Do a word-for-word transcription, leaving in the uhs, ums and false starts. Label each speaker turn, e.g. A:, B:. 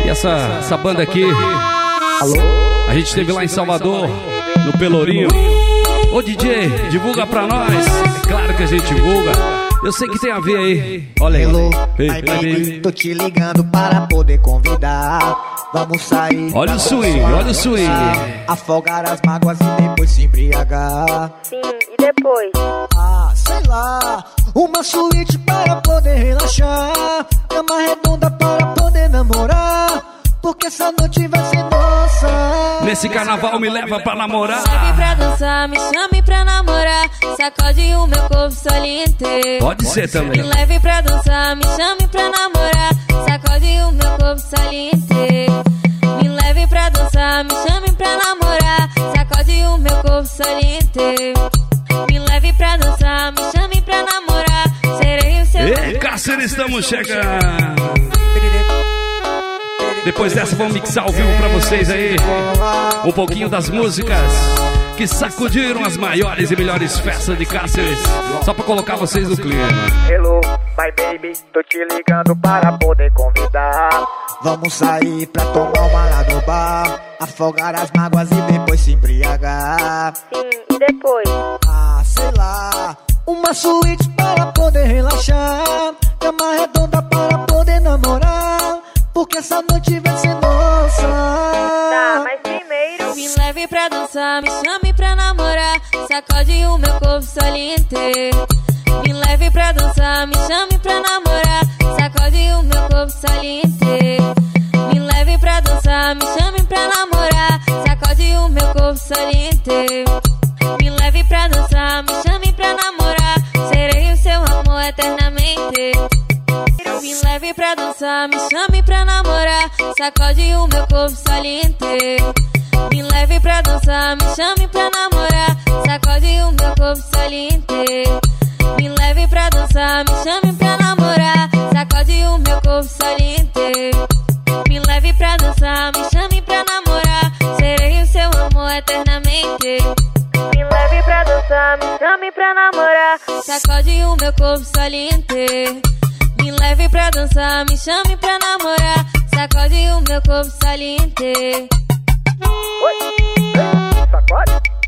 A: E essa, essa banda aqui, a gente esteve lá em Salvador, no Pelourinho. Ô D J, divulga pra nós. É claro que a gente divulga. Eu sei que tem a ver aí. Olha aí.
B: Hello,
A: Ei,
B: ai, baby, tô te ligando para poder convidar. Vamos sair.
A: Olha o swing, olha o swing.
B: Afogar as mágoas e depois se embriagar.
C: Sim, e depois?
B: Ah, sei lá. Uma suíte para poder relaxar. Cama redonda para poder namorar. Porque essa noite vai ser nossa.
A: Nesse carnaval me leva pra namorar.
D: Chame pra dançar, me chame pra namorar. Sacode o meu corpo saliente.
A: Pode ser também.
D: Me leve pra dançar, me chame pra namorar. Sacode o meu corpo saliente. Me leve pra dançar, me chame pra namorar. Sacode o meu corpo saliente. Me leve pra dançar, me chame pra namorar. Serei o seu.
A: Ei, Cáceres, estamos chegando. Depois dessa vamos mixar ao vivo pra vocês aí um pouquinho das músicas que sacudiram as maiores e melhores festas de Cáceres, só pra colocar vocês no clima.
E: Hello, my baby, tô te ligando para poder convidar.
B: Vamos sair pra tomar uma lá no bar. Afogar as mágoas e depois se embriagar.
C: Sim, e depois?
B: Ah, sei lá. Uma suíte para poder relaxar. Cama redonda para poder namorar. Porque essa noite vai ser nossa.
C: Tá, mas primeiro
D: me leve pra dançar, me chame pra namorar. Sacode o meu corpo saliente. Me leve pra dançar, me chame pra namorar. Sacode o meu corpo saliente. Me leve pra dançar, me chame pra namorar. Sacode o meu corpo saliente. Me leve pra dançar, me chame pra namorar. Serei o seu amor eternamente. Me leve pra dançar, me chame pra namorar. Sacode o meu corpo saliente. Me leve pra dançar, me chame pra namorar. Sacode o meu corpo saliente. Me leve pra dançar, me chame pra namorar. Sacode o meu corpo saliente. Me leve pra dançar, me chame pra namorar. Serei o seu amor eternamente.
C: me leve pra dançar, me chame pra namorar.
D: Sacode o meu corpo saliente. Me leve pra dançar, me chame pra namorar. Sacode o meu corpo saliente.
E: Oi, sacode.